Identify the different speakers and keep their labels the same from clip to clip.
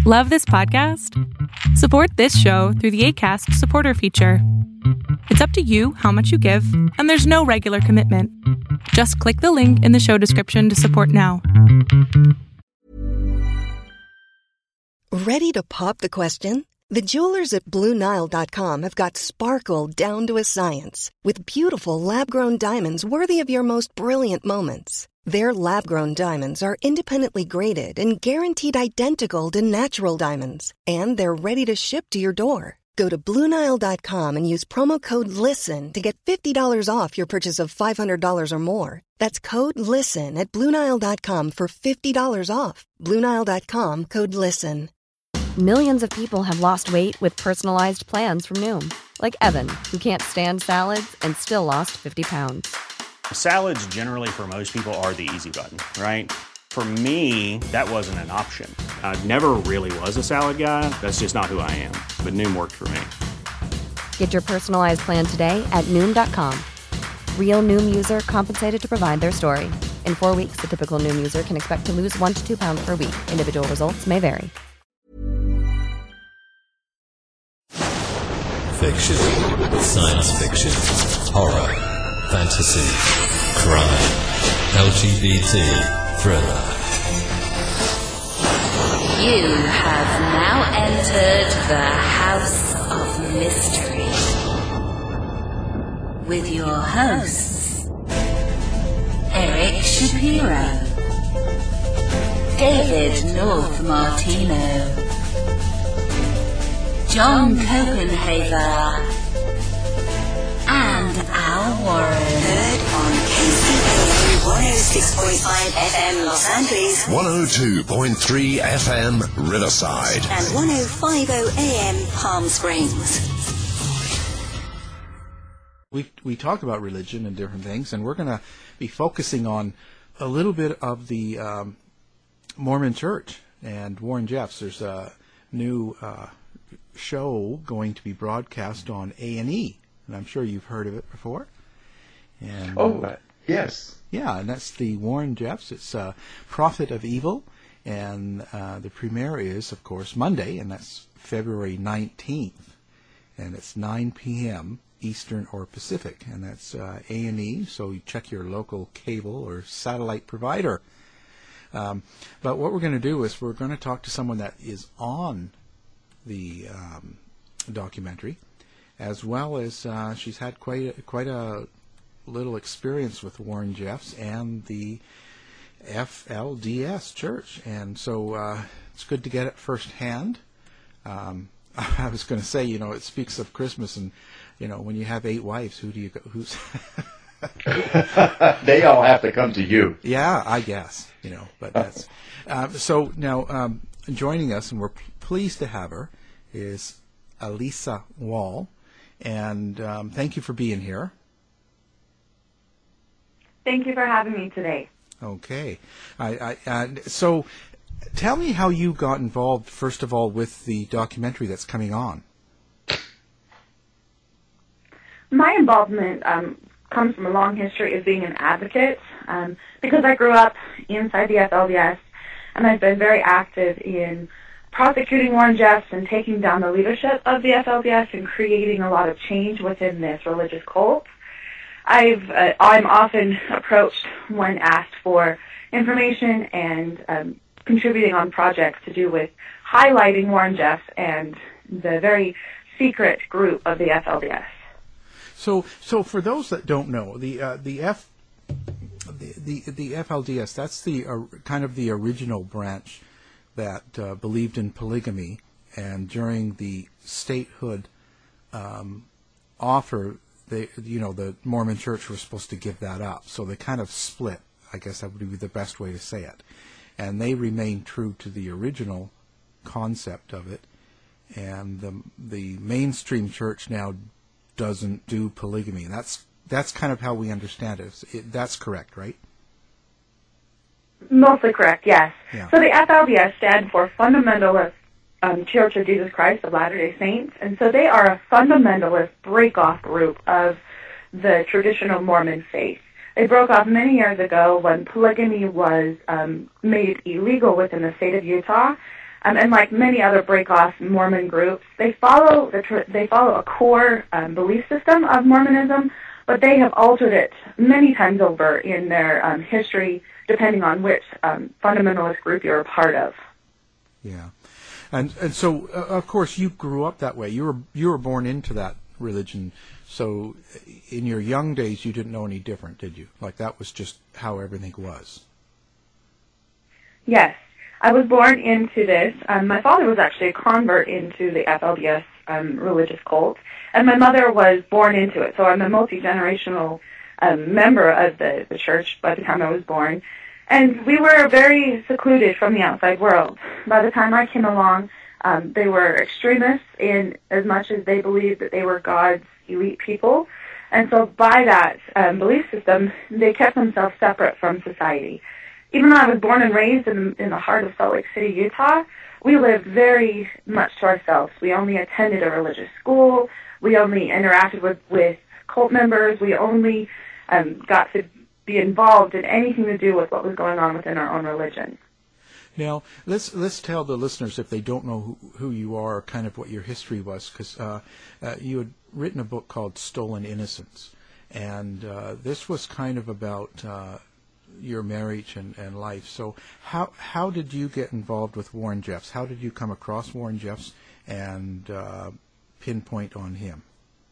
Speaker 1: Love this podcast? Support this show through the Acast supporter feature. It's up to you how much you give, and there's no regular commitment. Just click the link in the show description to support now.
Speaker 2: Ready to pop the question? The jewelers at BlueNile.com have got sparkle down to a science with beautiful lab-grown diamonds worthy of your most brilliant moments. Their lab-grown diamonds are independently graded and guaranteed identical to natural diamonds, and they're ready to ship to your door. Go to BlueNile.com and use promo code LISTEN to get $50 off your purchase of $500 or more. That's code LISTEN at BlueNile.com for $50 off. BlueNile.com, code LISTEN.
Speaker 3: Millions of people have lost weight with personalized plans from Noom. Like Evan, who can't stand salads and still lost 50 pounds.
Speaker 4: Salads generally for most people are the easy button, right? For me, that wasn't an option. I never really was a salad guy. That's just not who I am. But Noom worked for me.
Speaker 3: Get your personalized plan today at Noom.com. Real Noom user compensated to provide their story. In 4 weeks, the typical Noom user can expect to lose 1 to 2 pounds per week. Individual results may vary.
Speaker 5: Fiction, science fiction, horror, fantasy, crime, LGBT, thriller.
Speaker 6: You have now entered the House of Mystery with your hosts, Eric Shapiro, David North Martino, John Copenhaver, and Al Warren.
Speaker 7: Heard on KCAA 106.5 FM Los Angeles,
Speaker 8: 102.3 FM Riverside,
Speaker 7: and 105.0 AM Palm Springs.
Speaker 9: We talk about religion and different things, and we're going to be focusing on a little bit of the Mormon Church and Warren Jeffs. There's a new show going to be broadcast on A&E, and I'm sure you've heard of it before. And
Speaker 10: Yes.
Speaker 9: Yeah, and that's the Warren Jeffs. It's Prophet of Evil, and the premiere is, of course, Monday, and that's February 19th, and it's 9 p.m. Eastern or Pacific, and that's A&E, so you check your local cable or satellite provider. But what we're going to do is we're going to talk to someone that is on the documentary, as well as she's had quite a little experience with Warren Jeffs and the FLDS Church, and so it's good to get it firsthand. I was going to say, it speaks of Christmas, and when you have 8 wives, who's
Speaker 10: They all have to come to you.
Speaker 9: Yeah, I guess, but that's so now joining us, and we're pleased to have her, is Alisa Wall, and thank you for being here.
Speaker 11: Thank you for having me today.
Speaker 9: Okay. So tell me how you got involved, first of all, with the documentary that's coming on.
Speaker 11: My involvement comes from a long history of being an advocate because I grew up inside the FLDS, and I've been very active in prosecuting Warren Jeffs and taking down the leadership of the FLDS and creating a lot of change within this religious cult. I'm often approached when asked for information and contributing on projects to do with highlighting Warren Jeffs and the very secret group of the FLDS.
Speaker 9: So for those that don't know, the FLDS, that's the kind of the original branch that believed in polygamy, and during the statehood offer, the Mormon Church was supposed to give that up. So they kind of split. I guess that would be the best way to say it. And they remained true to the original concept of it. And the mainstream church now doesn't do polygamy. That's kind of how we understand it. That's correct, right?
Speaker 11: Mostly correct, yes.
Speaker 9: Yeah.
Speaker 11: So the FLDS stand for Fundamentalist Church of Jesus Christ of Latter-day Saints, and so they are a fundamentalist break-off group of the traditional Mormon faith. They broke off many years ago when polygamy was made illegal within the state of Utah, And like many other break-off Mormon groups, they follow a core belief system of Mormonism, but they have altered it many times over in their history, depending on which fundamentalist group you're a part of.
Speaker 9: Yeah, and so of course you grew up that way. You were born into that religion. So in your young days, you didn't know any different, did you? Like that was just how everything was.
Speaker 11: Yes. I was born into this. My father was actually a convert into the FLDS religious cult, and my mother was born into it. So I'm a multi-generational member of the church by the time I was born. And we were very secluded from the outside world. By the time I came along, they were extremists in as much as they believed that they were God's elite people. And so by that belief system, they kept themselves separate from society. Even though I was born and raised in the heart of Salt Lake City, Utah, we lived very much to ourselves. We only attended a religious school. We only interacted with cult members. We only got to be involved in anything to do with what was going on within our own religion.
Speaker 9: Now, let's tell the listeners, if they don't know who you are, kind of what your history was, because you had written a book called Stolen Innocence, and this was kind of about your marriage and life. So how did you get involved with Warren Jeffs? How did you come across Warren Jeffs and pinpoint on him?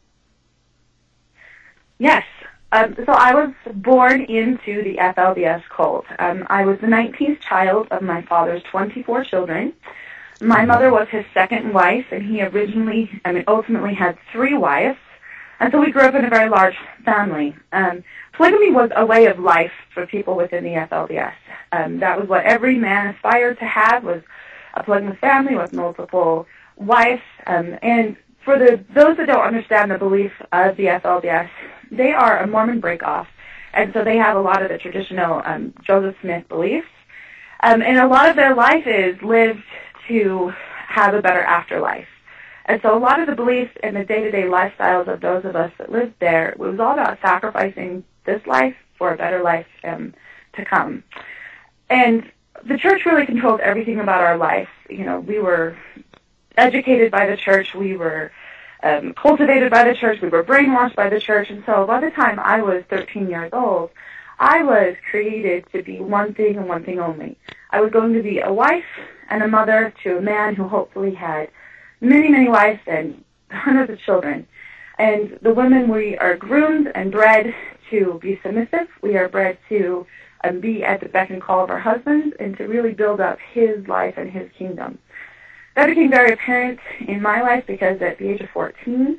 Speaker 11: Yes. So I was born into the FLDS cult. I was the 19th child of my father's 24 children. My mother was his second wife, and he ultimately had 3 wives. And so we grew up in a very large family. Polygamy was a way of life for people within the FLDS. That was what every man aspired to have, was a polygamous family with multiple wives. And for those that don't understand the belief of the FLDS, they are a Mormon breakoff. And so they have a lot of the traditional Joseph Smith beliefs. And a lot of their life is lived to have a better afterlife. And so a lot of the beliefs and the day-to-day lifestyles of those of us that lived there, it was all about sacrificing this life for a better life to come. And the church really controlled everything about our life. You know, we were educated by the church, we were cultivated by the church, we were brainwashed by the church, and so by the time I was 13 years old, I was created to be one thing and one thing only. I was going to be a wife and a mother to a man who hopefully had many, many wives and hundreds of children. And the women, we are groomed and bred to be submissive. We are bred to be at the beck and call of our husbands and to really build up his life and his kingdom. That became very apparent in my life because at the age of 14,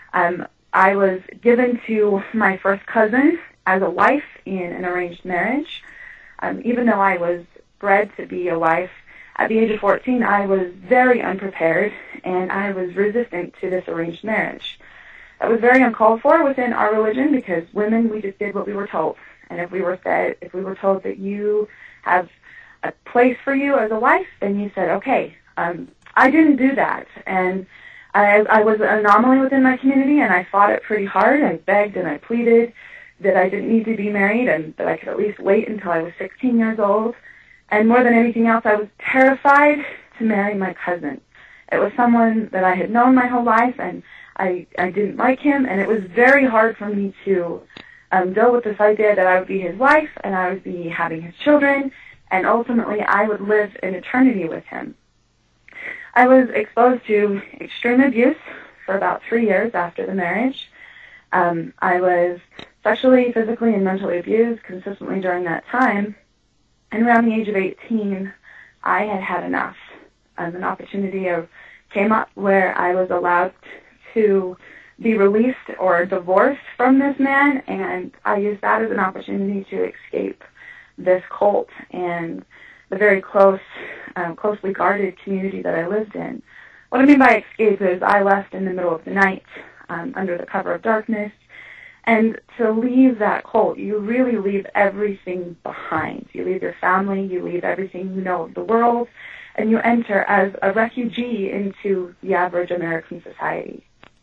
Speaker 11: I was given to my first cousin as a wife in an arranged marriage. Even though I was bred to be a wife, at the age of 14, I was very unprepared, and I was resistant to this arranged marriage. That was very uncalled for within our religion because women, we just did what we were told. And if we were told that you have a place for you as a wife, then you said, okay. I didn't do that, and I was an anomaly within my community, and I fought it pretty hard. I begged and I pleaded that I didn't need to be married and that I could at least wait until I was 16 years old. And more than anything else, I was terrified to marry my cousin. It was someone that I had known my whole life, and I didn't like him, and it was very hard for me to deal with this idea that I would be his wife, and I would be having his children, and ultimately I would live in eternity with him. I was exposed to extreme abuse for about 3 years after the marriage. I was sexually, physically, and mentally abused consistently during that time. And around the age of 18, I had had enough. An opportunity came up where I was allowed to be released or divorced from this man, and I used that as an opportunity to escape this cult and the very closely guarded community that I lived in. What I mean by escape is I left in the middle of the night under the cover of darkness, and to leave that cult, you really leave everything behind. You leave your family, you leave everything you know of the world, and you enter as a refugee into the average American society.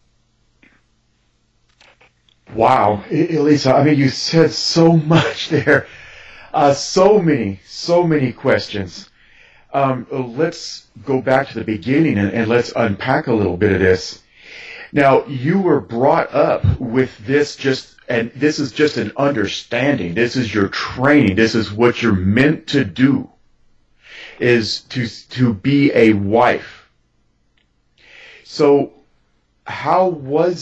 Speaker 10: Wow, Elisa, I mean, you said so much there. So many questions. let's go back to the beginning and let's unpack a little bit of this. Now, you were brought up with this and this is just an understanding. This is your training. This is what you're meant to do, is to be a wife. So, what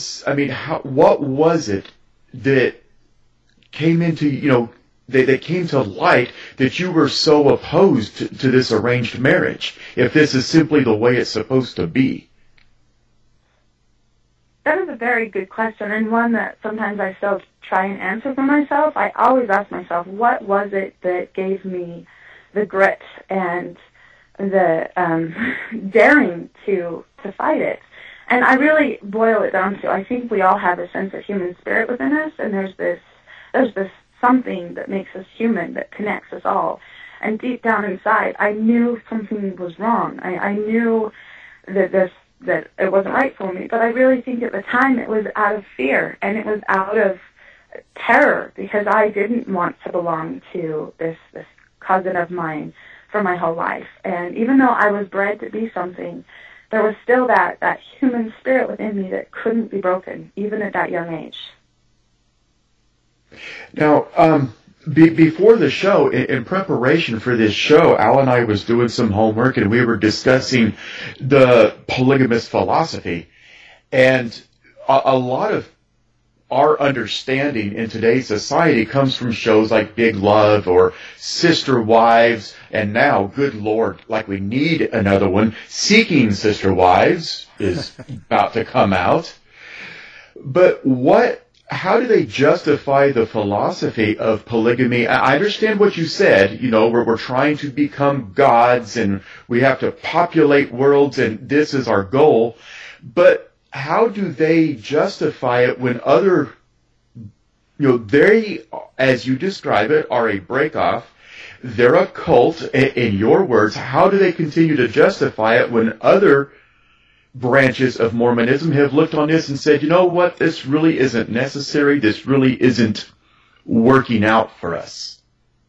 Speaker 10: was it that came into, that came to light that you were so opposed to this arranged marriage, if this is simply the way it's supposed to be?
Speaker 11: That is a very good question, and one that sometimes I still try and answer for myself. I always ask myself, what was it that gave me the grit and the daring to fight it? And I really boil it down to, I think we all have a sense of human spirit within us, and there's this something that makes us human, that connects us all. And deep down inside, I knew something was wrong. I knew that it wasn't right for me, but I really think at the time it was out of fear, and it was out of terror, because I didn't want to belong to this cousin of mine for my whole life. And even though I was bred to be something, there was still that human spirit within me that couldn't be broken, even at that young age.
Speaker 10: Now, before the show, in preparation for this show, Al and I was doing some homework, and we were discussing the polygamous philosophy. And a lot of our understanding in today's society comes from shows like Big Love or Sister Wives, and now, good Lord, like we need another one, Seeking Sister Wives is about to come out. But how do they justify the philosophy of polygamy? I understand what you said, we're trying to become gods and we have to populate worlds and this is our goal. But how do they justify it when they, as you describe it, are a breakoff? They're a cult, in your words. How do they continue to justify it when other branches of Mormonism have looked on this and said, you know what, this really isn't necessary, this really isn't working out for us?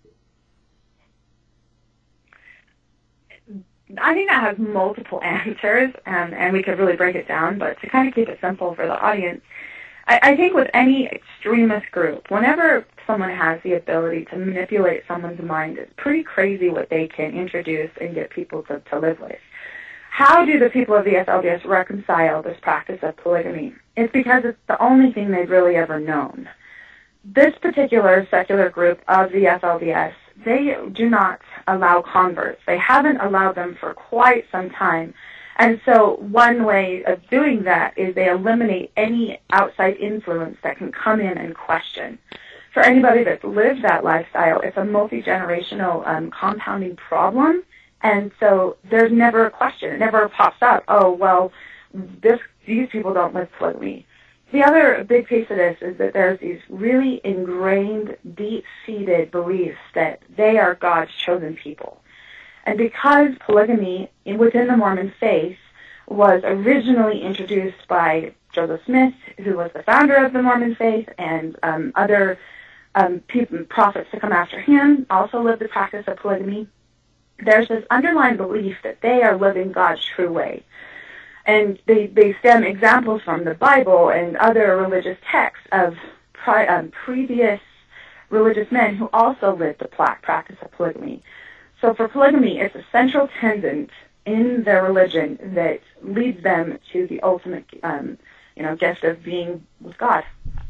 Speaker 11: I think that has multiple answers, and we could really break it down, but to kind of keep it simple for the audience, I think with any extremist group, whenever someone has the ability to manipulate someone's mind, it's pretty crazy what they can introduce and get people to live with. How do the people of the FLDS reconcile this practice of polygamy? It's because it's the only thing they've really ever known. This particular secular group of the FLDS, they do not allow converts. They haven't allowed them for quite some time. And so one way of doing that is they eliminate any outside influence that can come in and question. For anybody that's lived that lifestyle, it's a multi-generational compounding problem. And so there's never a question. It never pops up, oh, well, these people don't live polygamy. The other big piece of this is that there's these really ingrained, deep-seated beliefs that they are God's chosen people. And because polygamy within the Mormon faith was originally introduced by Joseph Smith, who was the founder of the Mormon faith, and other prophets to come after him also lived the practice of polygamy, there's this underlying belief that they are living God's true way. And they stem examples from the Bible and other religious texts of previous religious men who also lived the practice of polygamy. So for polygamy, it's a central tenet in their religion that leads them to the ultimate, gift of being with God.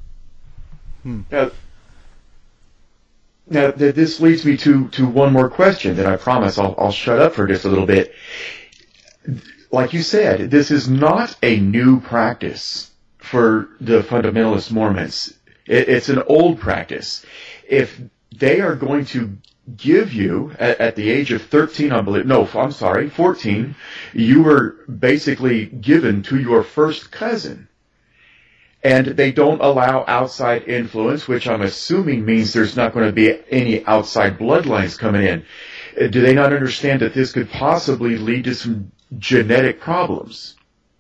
Speaker 10: Now, this leads me to one more question, then I promise I'll shut up for just a little bit. Like you said, this is not a new practice for the fundamentalist Mormons. It's an old practice. If they are going to give you, at the age of 14, you were basically given to your first cousin. And they don't allow outside influence, which I'm assuming means there's not going to be any outside bloodlines coming in. Do they not understand that this could possibly lead to some genetic problems?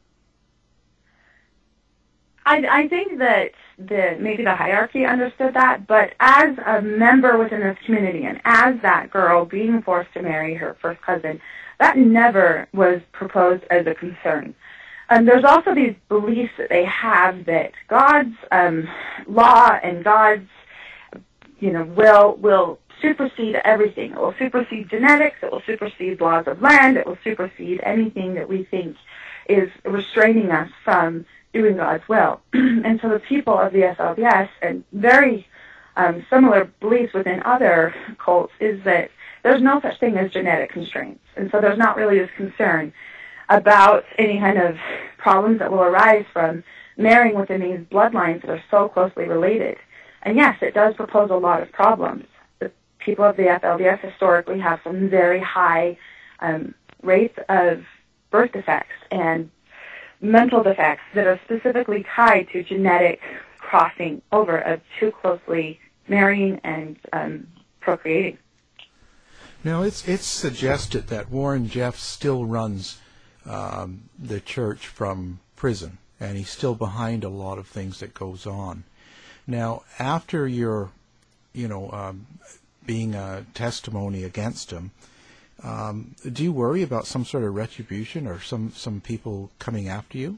Speaker 11: I think that maybe the hierarchy understood that, but as a member within this community and as that girl being forced to marry her first cousin, That never was proposed as a concern. And there's also these beliefs that they have that God's law and God's, will supersede everything. It will supersede genetics. It will supersede laws of land. It will supersede anything that we think is restraining us from doing God's will. And so the people of the FLDS, and very similar beliefs within other cults, is that there's no such thing as genetic constraints. And so there's not really this concern about any kind of problems that will arise from marrying within these bloodlines that are so closely related. And yes, it does propose a lot of problems. The people of the FLDS historically have some very high rates of birth defects and mental defects that are specifically tied to genetic crossing over of too closely marrying and procreating.
Speaker 9: Now, it's suggested that Warren Jeffs still runs the church from prison, and he's still behind a lot of things that goes on. Now, after your, being a testimony against him, do you worry about some sort of retribution or some people coming after you?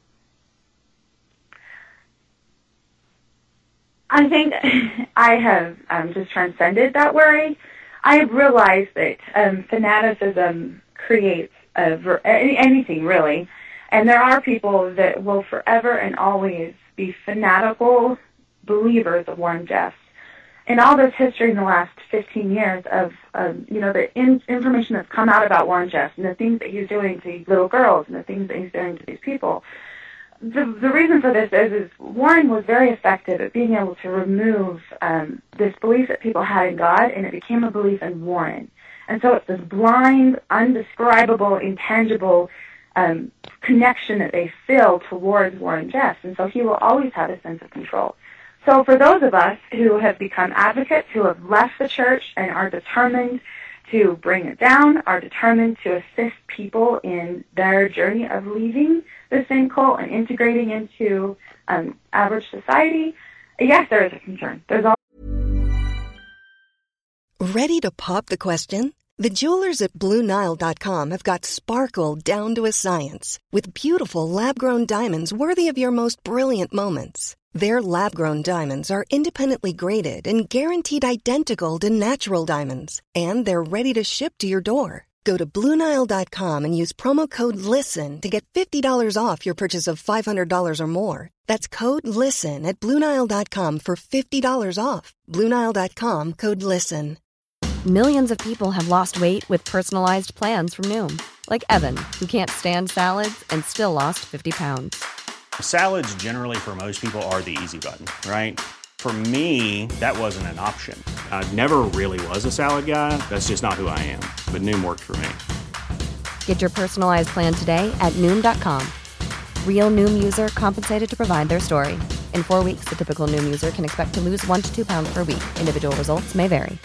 Speaker 11: I think I have just transcended that worry. I have realized that fanaticism creates anything, really. And there are people that will forever and always be fanatical believers of Warren Jeffs. In all this history in the last 15 years of, the information that's come out about Warren Jeffs and the things that he's doing to little girls and the things that he's doing to these people, the reason for this is Warren was very effective at being able to remove this belief that people had in God, and it became a belief in Warren. And so it's this blind, undescribable, intangible connection that they feel towards Warren Jeffs, and so he will always have a sense of control. So for those of us who have become advocates, who have left the church and are determined to bring it down, are determined to assist people in their journey of leaving the same cult and integrating into average society, yes, there is a concern.
Speaker 2: Ready to pop the question? The jewelers at BlueNile.com have got sparkle down to a science with beautiful lab-grown diamonds worthy of your most brilliant moments. Their lab-grown diamonds are independently graded and guaranteed identical to natural diamonds, and they're ready to ship to your door. Go to BlueNile.com and use promo code LISTEN to get $50 off your purchase of $500 or more. That's code LISTEN at BlueNile.com for $50 off. BlueNile.com, code LISTEN.
Speaker 3: Millions of people have lost weight with personalized plans from Noom. Like Evan, who can't stand salads and still lost 50 pounds.
Speaker 4: Salads generally for most people are the easy button, right? For me, that wasn't an option. I never really was a salad guy. That's just not who I am. But Noom worked for me.
Speaker 3: Get your personalized plan today at Noom.com. Real Noom user compensated to provide their story. In 4 weeks, the typical Noom user can expect to lose 1 to 2 pounds per week. Individual results may vary.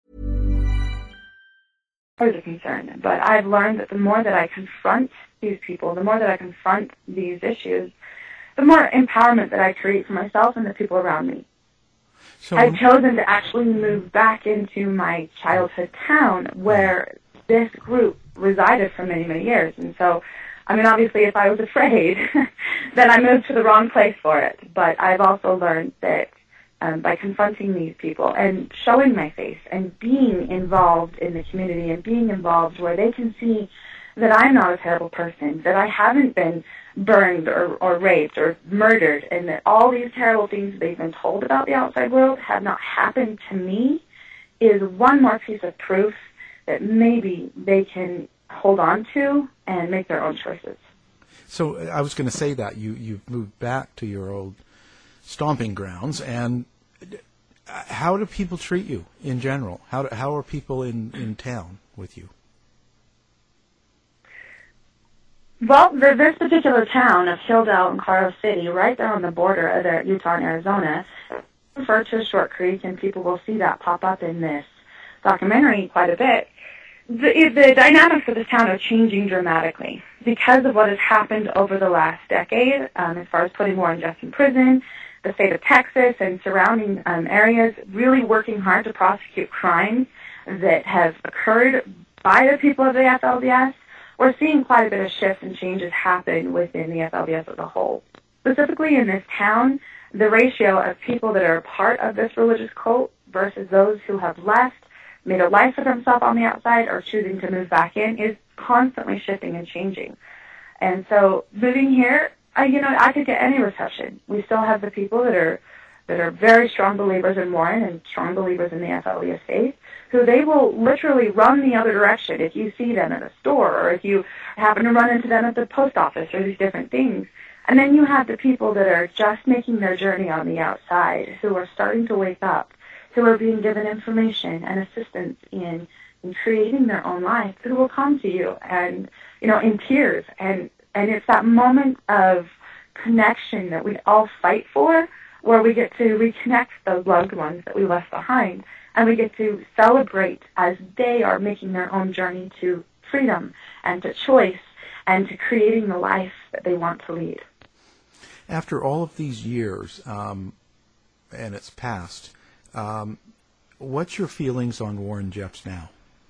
Speaker 11: There's a concern, but I've learned that the more that I confront these people, the more that I confront these issues, the more empowerment that I create for myself and the people around me. So I've chosen to actually move back into my childhood town where this group resided for many, many years. And so, obviously, if I was afraid, then I moved to the wrong place for it. But I've also learned that by confronting these people and showing my face and being involved in the community and being involved where they can see that I'm not a terrible person, that I haven't been burned or raped or murdered, and that all these terrible things they've been told about the outside world have not happened to me, is one more piece of proof that maybe they can hold on to and make their own choices.
Speaker 9: So I was going to say that you've moved back to your old stomping grounds, and how do people treat you in general? How are people in town with you?
Speaker 11: Well, this particular town of Hilldale and Colorado City, right there on the border of Utah and Arizona, referred to as Short Creek, and people will see that pop up in this documentary quite a bit. The dynamics of this town are changing dramatically because of what has happened over the last decade, as far as putting Warren Jeffs in prison, the state of Texas and surrounding areas really working hard to prosecute crimes that have occurred by the people of the FLDS, we're seeing quite a bit of shifts and changes happen within the FLDS as a whole. Specifically in this town, the ratio of people that are a part of this religious cult versus those who have left, made a life for themselves on the outside, or choosing to move back in is constantly shifting and changing. And so moving here, I could get any reception. We still have the people that are very strong believers in Warren and strong believers in the FLDS faith, who they will literally run the other direction if you see them at a store or if you happen to run into them at the post office or these different things. And then you have the people that are just making their journey on the outside, who are starting to wake up, who are being given information and assistance in creating their own life, who will come to you and, in tears. And it's that moment of connection that we all fight for, where we get to reconnect those loved ones that we left behind, and we get to celebrate as they are making their own journey to freedom and to choice and to creating the life that they want to lead.
Speaker 9: After all of these years, and it's passed, what's your feelings on Warren Jeffs now?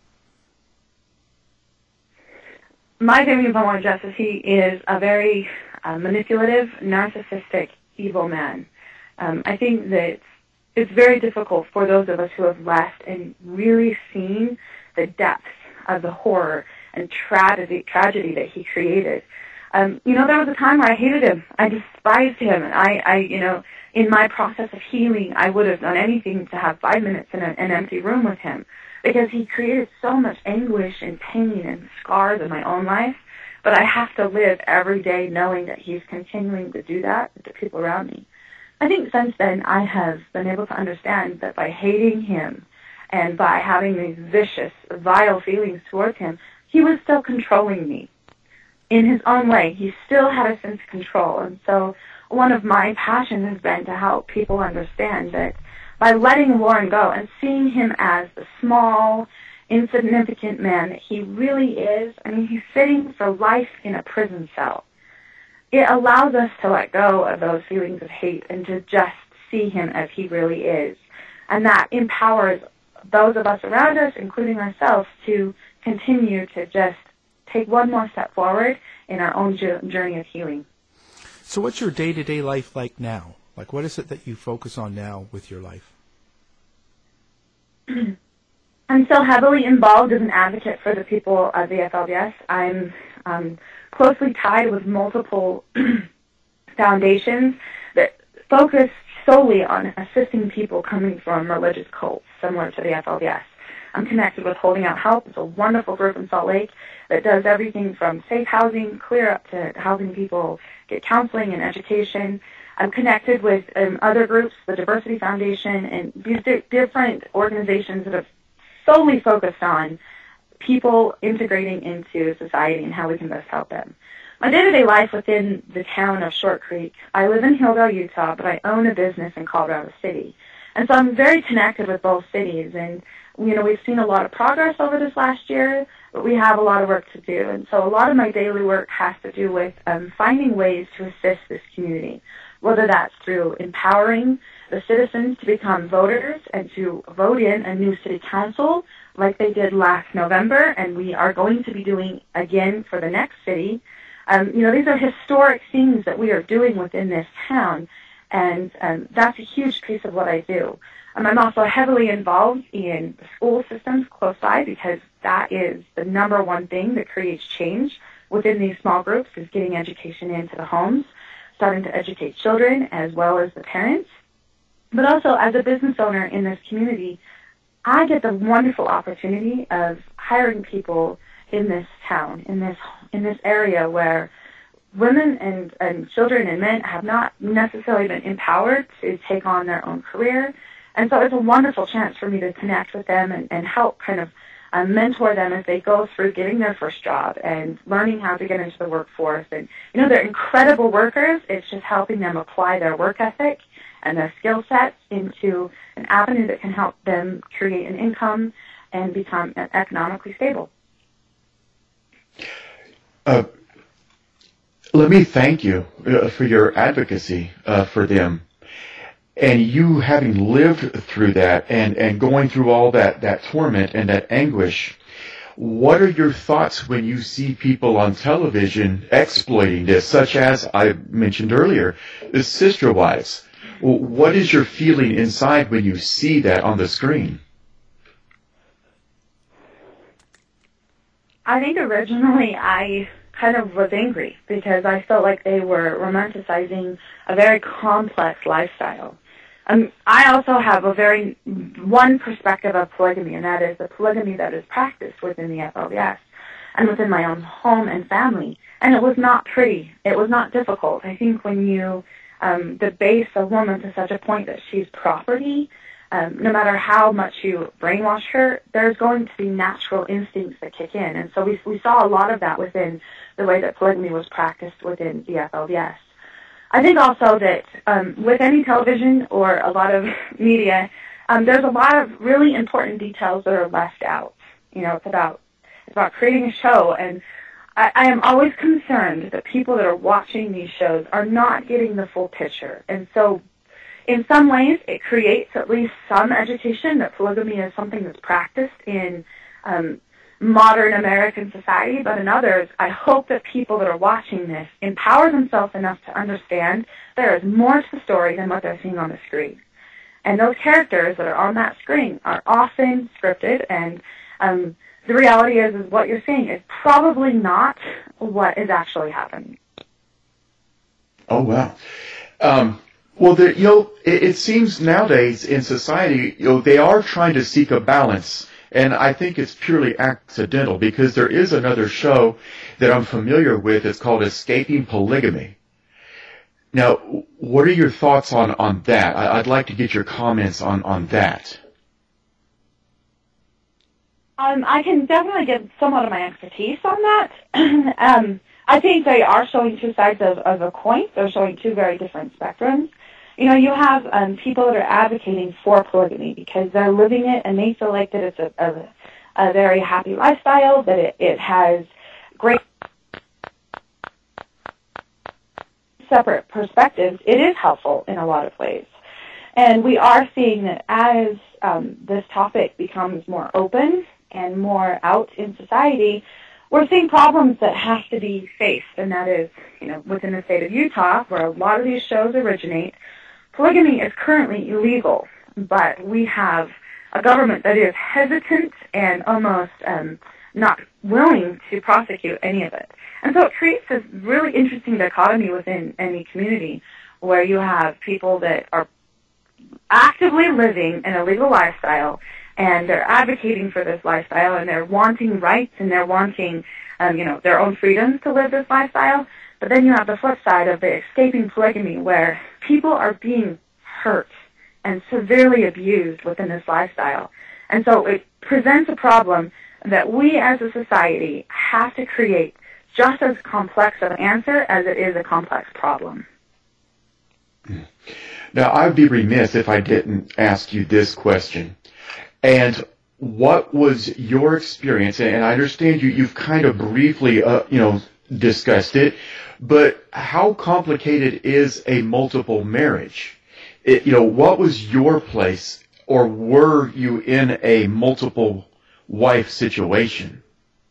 Speaker 11: My feelings on Warren Jeffs is he is a very manipulative, narcissistic, evil man. I think that it's very difficult for those of us who have left and really seen the depths of the horror and tragedy that he created. There was a time where I hated him. I despised him. And I in my process of healing, I would have done anything to have 5 minutes in an empty room with him, because he created so much anguish and pain and scars in my own life. But I have to live every day knowing that he's continuing to do that with the people around me. I think since then I have been able to understand that by hating him and by having these vicious, vile feelings towards him, he was still controlling me. In his own way, he still had a sense of control. And so one of my passions has been to help people understand that by letting Warren go and seeing him as the small, insignificant man that he really is, he's sitting for life in a prison cell. It allows us to let go of those feelings of hate and to just see him as he really is. And that empowers those of us around us, including ourselves, to continue to just take one more step forward in our own journey of healing.
Speaker 9: So what's your day-to-day life like now? Like, what is it that you focus on now with your life?
Speaker 11: I'm still heavily involved as an advocate for the people of the FLDS. I'm closely tied with multiple foundations that focus solely on assisting people coming from religious cults similar to the FLDS. I'm connected with Holding Out Help. It's a wonderful group in Salt Lake that does everything from safe housing, clear up to helping people get counseling and education. I'm connected with other groups, the Diversity Foundation, and these different organizations that have solely focused on people integrating into society and how we can best help them. My day-to-day life within the town of Short Creek, I live in Hildale, Utah, but I own a business in Colorado City. And so I'm very connected with both cities. And, we've seen a lot of progress over this last year, but we have a lot of work to do. And so a lot of my daily work has to do with finding ways to assist this community, whether that's through empowering the citizens to become voters and to vote in a new city council like they did last November, and we are going to be doing again for the next city. These are historic things that we are doing within this town, and that's a huge piece of what I do. I'm also heavily involved in the school systems close by, because that is the number one thing that creates change within these small groups, is getting education into the homes, starting to educate children as well as the parents. But also, as a business owner in this community, I get the wonderful opportunity of hiring people in this town, in this area where women and children and men have not necessarily been empowered to take on their own career. And so it's a wonderful chance for me to connect with them and help kind of mentor them as they go through getting their first job and learning how to get into the workforce. And, they're incredible workers. It's just helping them apply their work ethic and their skill sets into an avenue that can help them create an income and become economically stable.
Speaker 10: Let me thank you for your advocacy for them. And you having lived through that and going through all that torment and that anguish, What are your thoughts when you see people on television exploiting this, such as I mentioned earlier, the Sister Wives? What is your feeling inside when you see that on the screen?
Speaker 11: I think originally I kind of was angry because I felt like they were romanticizing a very complex lifestyle. I also have one perspective of polygamy, and that is the polygamy that is practiced within the FLDS and within my own home and family. And it was not pretty. It was not difficult. I think when you debase a woman to such a point that she's property, no matter how much you brainwash her, there's going to be natural instincts that kick in. And so we saw a lot of that within the way that polygamy was practiced within the FLDS. I think also that with any television or a lot of media, there's a lot of really important details that are left out. You know, it's about creating a show, and I am always concerned that people that are watching these shows are not getting the full picture. And so in some ways, it creates at least some education that polygamy is something that's practiced in modern American society, but in others, I hope that people that are watching this empower themselves enough to understand there is more to the story than what they're seeing on the screen. And those characters that are on that screen are often scripted, and the reality is what you're seeing is probably not what is actually happening.
Speaker 10: Oh, wow. Well, it seems nowadays in society, they are trying to seek a balance. And I think it's purely accidental because there is another show that I'm familiar with. It's called Escaping Polygamy. Now, what are your thoughts on that? I'd like to get your comments on that.
Speaker 11: I can definitely give somewhat of my expertise on that. I think they are showing two sides of a coin. They're showing two very different spectrums. You know, you have people that are advocating for polygamy because they're living it and they feel like that it's a very happy lifestyle, that it has great separate perspectives. It is helpful in a lot of ways. And we are seeing that as this topic becomes more open and more out in society, we're seeing problems that have to be faced, and that is, you know, within the state of Utah, where a lot of these shows originate, polygamy is currently illegal, but we have a government that is hesitant and almost not willing to prosecute any of it. And so it creates this really interesting dichotomy within any community where you have people that are actively living an illegal lifestyle and they're advocating for this lifestyle and they're wanting rights and they're wanting, their own freedoms to live this lifestyle. But then you have the flip side of the escaping polygamy where people are being hurt and severely abused within this lifestyle. And so it presents a problem that we as a society have to create just as complex of an answer as it is a complex problem.
Speaker 10: Now, I'd be remiss if I didn't ask you this question. And what was your experience? And I understand you've kind of briefly, discussed it, but how complicated is a multiple marriage? What was your place, or were you in a multiple wife situation?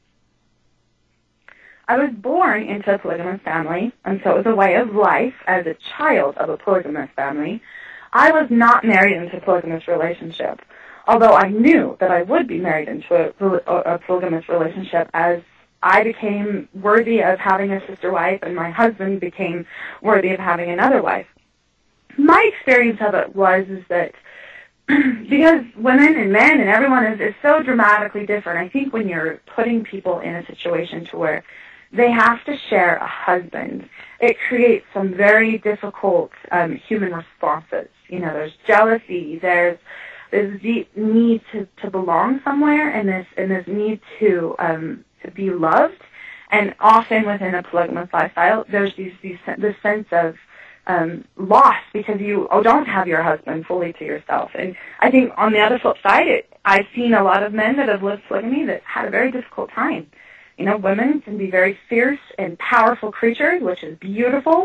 Speaker 11: I was born into a polygamous family, and so it was a way of life as a child of a polygamous family. I was not married into a polygamous relationship, although I knew that I would be married into a polygamous relationship as I became worthy of having a sister wife and my husband became worthy of having another wife. My experience of it was that because women and men and everyone is so dramatically different, I think when you're putting people in a situation to where they have to share a husband, it creates some very difficult human responses. There's jealousy, there's this deep need to belong somewhere, and this need to be loved. And often within a polygamous lifestyle, there's this sense of loss because you don't have your husband fully to yourself. And I think on the other flip side, I've seen a lot of men that have lived polygamy that had a very difficult time. Women can be very fierce and powerful creatures, which is beautiful,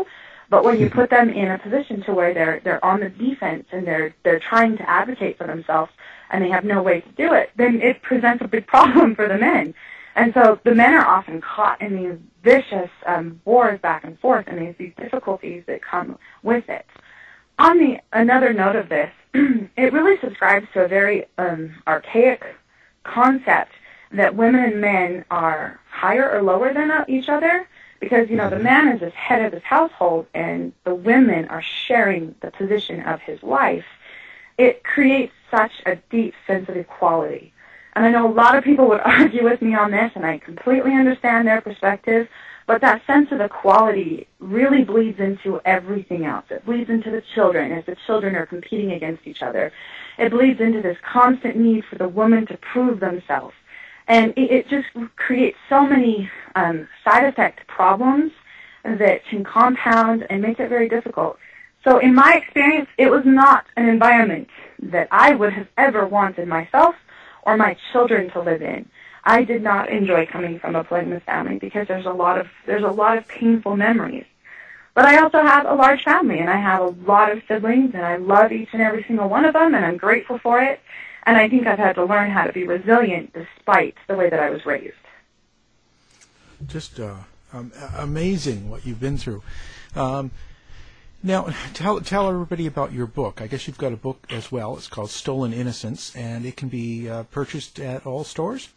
Speaker 11: But when you put them in a position to where they're on the defense and they're trying to advocate for themselves and they have no way to do it, then it presents a big problem for the men. And so the men are often caught in these vicious wars back and forth, and these difficulties that come with it. On another note of this, it really subscribes to a very archaic concept that women and men are higher or lower than each other, because, you know, the man is the head of his household and the women are sharing the position of his wife. It creates such a deep sense of equality. And I know a lot of people would argue with me on this, and I completely understand their perspective, but that sense of equality really bleeds into everything else. It bleeds into the children, as the children are competing against each other. It bleeds into this constant need for the woman to prove themselves. And it just creates so many side effect problems that can compound and make it very difficult. So in my experience, it was not an environment that I would have ever wanted myself or my children to live in. I did not enjoy coming from a polygamous family because there's a lot of painful memories. But I also have a large family, and I have a lot of siblings, and I love each and every single one of them, and I'm grateful for it. And I think I've had to learn how to be resilient despite the way that I was raised.
Speaker 9: Just amazing what you've been through. Now, tell everybody about your book. I guess you've got a book as well. It's called Stolen Innocence, and it can be purchased at all stores?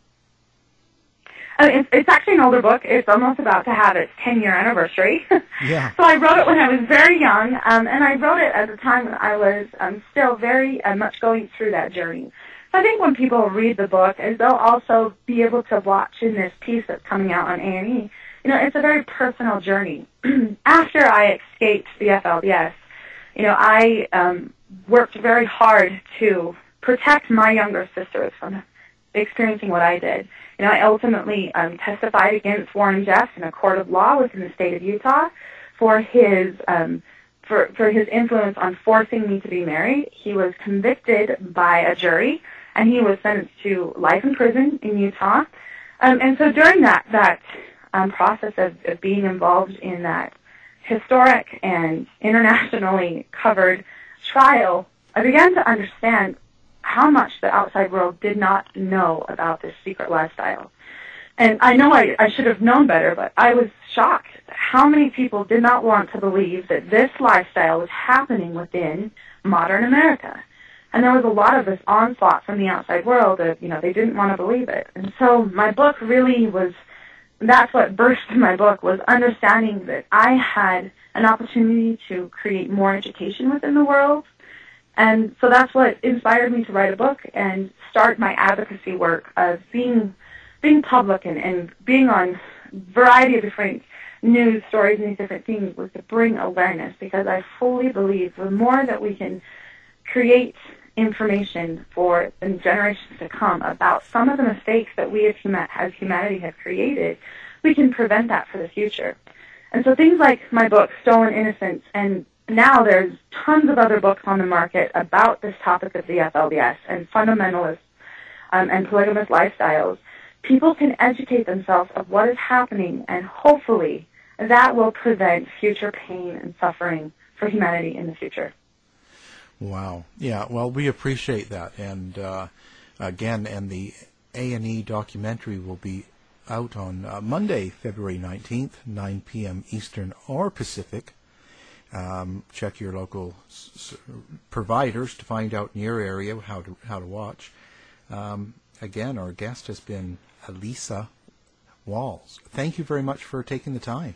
Speaker 11: It's actually an older book. It's almost about to have its 10-year anniversary.
Speaker 9: Yeah.
Speaker 11: So I wrote it when I was very young, and I wrote it at the time when I was still very much going through that journey. So I think when people read the book, they'll also be able to watch in this piece that's coming out on A&E. You know, it's a very personal journey. After I escaped the FLDS, you know, I worked very hard to protect my younger sisters from experiencing what I did. You know, I ultimately testified against Warren Jeffs in a court of law within the state of Utah for his for his influence on forcing me to be married. He was convicted by a jury, and he was sentenced to life in prison in Utah. And so during that process of being involved in that historic and internationally covered trial, I began to understand how much the outside world did not know about this secret lifestyle. And I know I should have known better, but I was shocked how many people did not want to believe that this lifestyle was happening within modern America. And there was a lot of this onslaught from the outside world that, you know, they didn't want to believe it. And so my book really was, that's what birthed my book, was understanding that I had an opportunity to create more education within the world. And so that's what inspired me to write a book and start my advocacy work of being public and being on a variety of different news stories and these different things, was to bring awareness, because I fully believe the more that we can create information for the generations to come about some of the mistakes that we as humanity have created, we can prevent that for the future. And so things like my book, Stolen Innocence, and now there's tons of other books on the market about this topic of the FLDS and fundamentalists and polygamous lifestyles. People can educate themselves of what is happening, and hopefully that will prevent future pain and suffering for humanity in the future.
Speaker 9: Wow. Yeah, well, we appreciate that. And again, and the A&E documentary will be out on Monday, February 19th, 9 p.m. Eastern or Pacific. Check your local providers to find out in your area how to watch. Again, our guest has been Elisa Walls. Thank you very much for taking the time.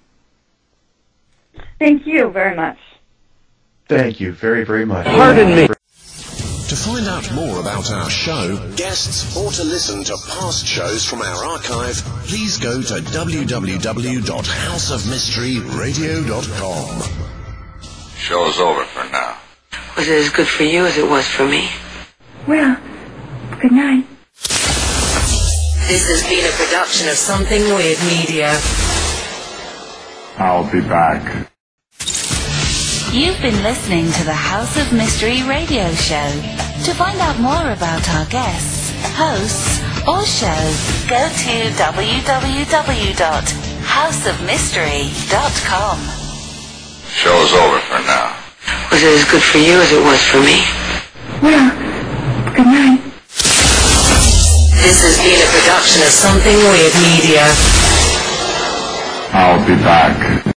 Speaker 11: Thank you very much.
Speaker 10: Thank you very, very much.
Speaker 8: Pardon me. To find out more about our show, guests, or to listen to past shows from our archive, please go to www.houseofmysteryradio.com.
Speaker 12: Show's over for now.
Speaker 6: Was it as good for you as it was for me?
Speaker 11: Well, good night.
Speaker 6: This has been a production of Something Weird Media.
Speaker 12: I'll be back.
Speaker 6: You've been listening to the House of Mystery radio show. To find out more about our guests, hosts, or shows, go to www.houseofmystery.com.
Speaker 12: Show's over for now.
Speaker 13: Was it as good for you as it was for me?
Speaker 11: Well, good night.
Speaker 13: This has been a production of Something Weird Media.
Speaker 12: I'll be back.